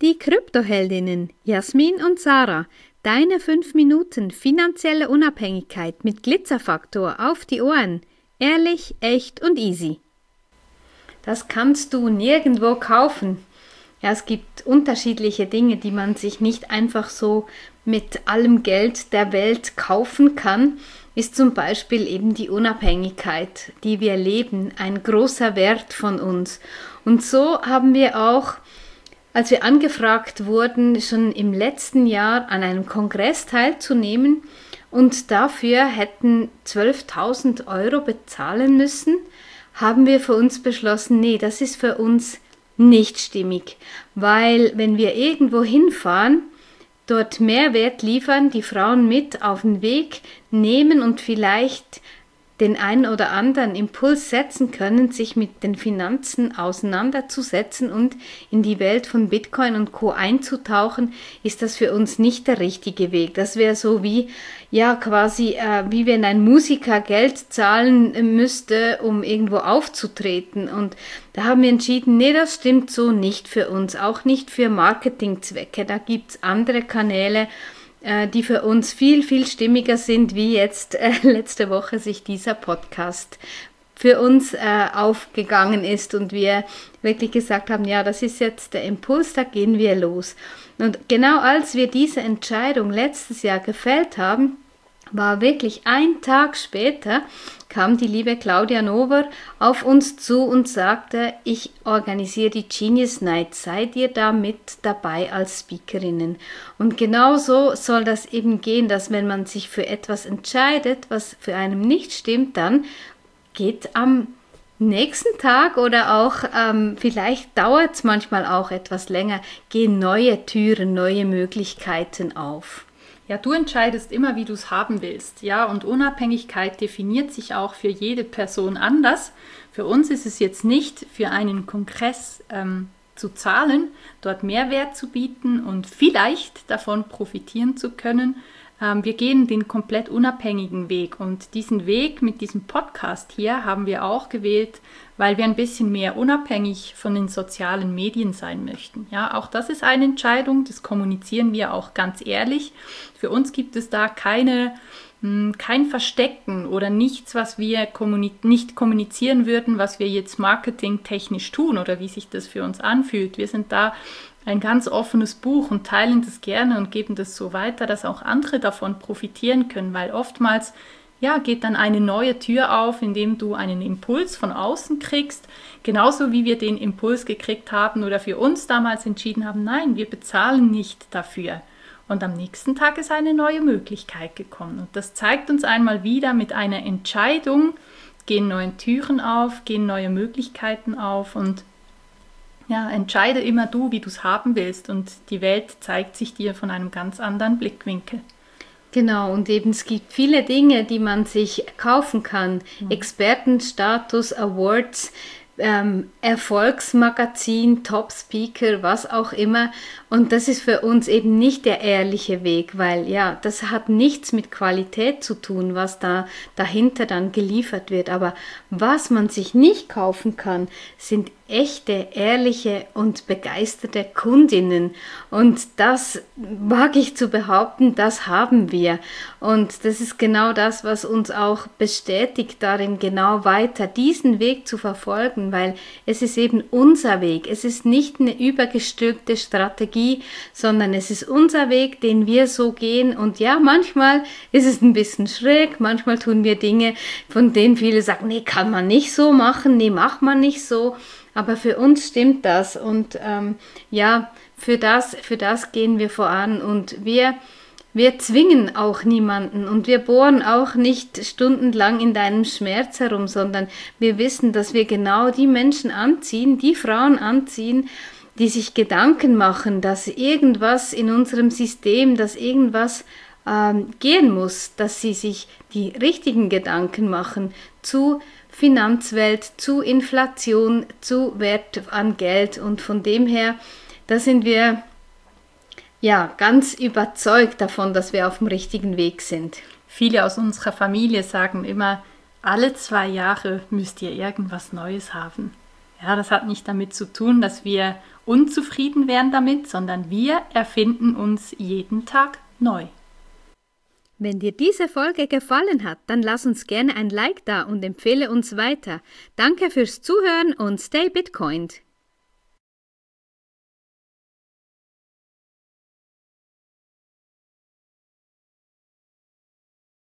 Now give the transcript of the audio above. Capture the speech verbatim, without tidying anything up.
Die Kryptoheldinnen Jasmin und Sarah, deine fünf Minuten finanzielle Unabhängigkeit mit Glitzerfaktor auf die Ohren. Ehrlich, echt und easy. Das kannst du nirgendwo kaufen. Ja, es gibt unterschiedliche Dinge, die man sich nicht einfach so mit allem Geld der Welt kaufen kann, ist zum Beispiel eben die Unabhängigkeit, die wir leben, ein großer Wert von uns. Und so haben wir auch, als wir angefragt wurden, schon im letzten Jahr an einem Kongress teilzunehmen und dafür hätten zwölftausend Euro bezahlen müssen, haben wir für uns beschlossen, nee, das ist für uns nicht stimmig, weil wenn wir irgendwo hinfahren, dort Mehrwert liefern, die Frauen mit auf den Weg nehmen und vielleicht den einen oder anderen Impuls setzen können, sich mit den Finanzen auseinanderzusetzen und in die Welt von Bitcoin und Co. einzutauchen, ist das für uns nicht der richtige Weg. Das wäre so wie, ja, quasi, äh, wie wenn ein Musiker Geld zahlen müsste, um irgendwo aufzutreten. Und da haben wir entschieden, nee, das stimmt so nicht für uns, auch nicht für Marketingzwecke. Da gibt es andere Kanäle, die für uns viel, viel stimmiger sind, wie jetzt äh, letzte Woche sich dieser Podcast für uns äh, aufgegangen ist und wir wirklich gesagt haben, ja, das ist jetzt der Impuls, da gehen wir los. Und genau als wir diese Entscheidung letztes Jahr gefällt haben, war wirklich ein Tag später, kam die liebe Claudia Nover auf uns zu und sagte, ich organisiere die Genius Night, seid ihr da mit dabei als Speakerinnen? Und genau so soll das eben gehen, dass wenn man sich für etwas entscheidet, was für einen nicht stimmt, dann geht am nächsten Tag oder auch, ähm, vielleicht dauert es manchmal auch etwas länger, gehen neue Türen, neue Möglichkeiten auf. Ja, du entscheidest immer, wie du es haben willst. Ja, und Unabhängigkeit definiert sich auch für jede Person anders. Für uns ist es jetzt nicht, für einen Kongress ähm, zu zahlen, dort Mehrwert zu bieten und vielleicht davon profitieren zu können. Ähm, wir gehen den komplett unabhängigen Weg und diesen Weg mit diesem Podcast hier haben wir auch gewählt, weil wir ein bisschen mehr unabhängig von den sozialen Medien sein möchten. Ja, auch das ist eine Entscheidung, das kommunizieren wir auch ganz ehrlich. Für uns gibt es da keine, mh, kein Verstecken oder nichts, was wir kommuni- nicht kommunizieren würden, was wir jetzt marketingtechnisch tun oder wie sich das für uns anfühlt. Wir sind da ein ganz offenes Buch und teilen das gerne und geben das so weiter, dass auch andere davon profitieren können, weil oftmals ja, geht dann eine neue Tür auf, indem du einen Impuls von außen kriegst, genauso wie wir den Impuls gekriegt haben oder für uns damals entschieden haben, nein, wir bezahlen nicht dafür. Und am nächsten Tag ist eine neue Möglichkeit gekommen. Und das zeigt uns einmal wieder, mit einer Entscheidung gehen neue Türen auf, gehen neue Möglichkeiten auf und ja, entscheide immer du, wie du es haben willst und die Welt zeigt sich dir von einem ganz anderen Blickwinkel. Genau, und eben es gibt viele Dinge, die man sich kaufen kann. Mhm. Expertenstatus, Awards, ähm, Erfolgsmagazin, Top-Speaker, was auch immer. Und das ist für uns eben nicht der ehrliche Weg, weil ja, das hat nichts mit Qualität zu tun, was da dahinter dann geliefert wird. Aber was man sich nicht kaufen kann, sind echte, ehrliche und begeisterte Kundinnen. Und das wage ich zu behaupten, das haben wir. Und das ist genau das, was uns auch bestätigt darin, genau weiter diesen Weg zu verfolgen, weil es ist eben unser Weg. Es ist nicht eine übergestülpte Strategie, sondern es ist unser Weg, den wir so gehen. Und ja, manchmal ist es ein bisschen schräg, manchmal tun wir Dinge, von denen viele sagen, nee, kann man nicht so machen, nee, macht man nicht so. Aber für uns stimmt das und ähm, ja, für das, für das gehen wir voran und wir, wir zwingen auch niemanden und wir bohren auch nicht stundenlang in deinem Schmerz herum, sondern wir wissen, dass wir genau die Menschen anziehen, die Frauen anziehen, die sich Gedanken machen, dass irgendwas in unserem System, dass irgendwas ähm, gehen muss, dass sie sich die richtigen Gedanken machen zu Finanzwelt, zu Inflation, zu Wert an Geld und von dem her, da sind wir ja ganz überzeugt davon, dass wir auf dem richtigen Weg sind. Viele aus unserer Familie sagen immer, alle zwei Jahre müsst ihr irgendwas Neues haben. Ja, das hat nicht damit zu tun, dass wir unzufrieden wären damit, sondern wir erfinden uns jeden Tag neu. Wenn dir diese Folge gefallen hat, dann lass uns gerne ein Like da und empfehle uns weiter. Danke fürs Zuhören und stay Bitcoined!